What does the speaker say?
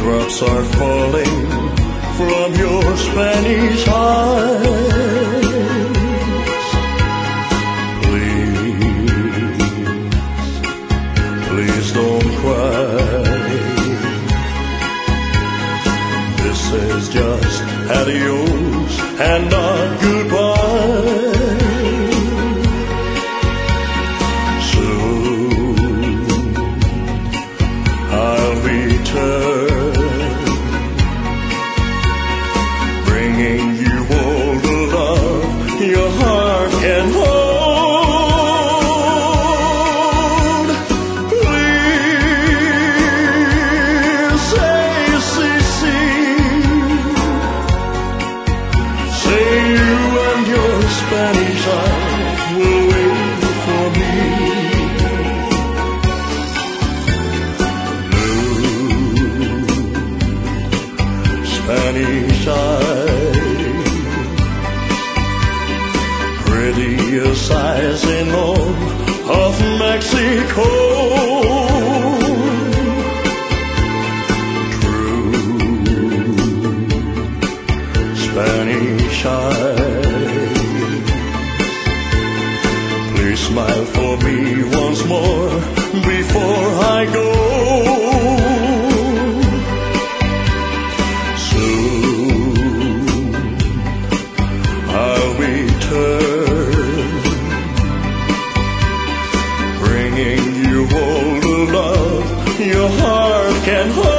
Drops are falling from your Spanish eyes. Please don't cry. This is just adios and not goodbye. Soon I'll return, bringing you all the love your heart can hold. Please say, say you and your Spanish eyes will wait for me. Blue Spanish eyes, prettiest eyes in all of Mexico. True Spanish eyes, please smile for me once more before I go. Soon I'll return, bringing you all the love your heart can hold.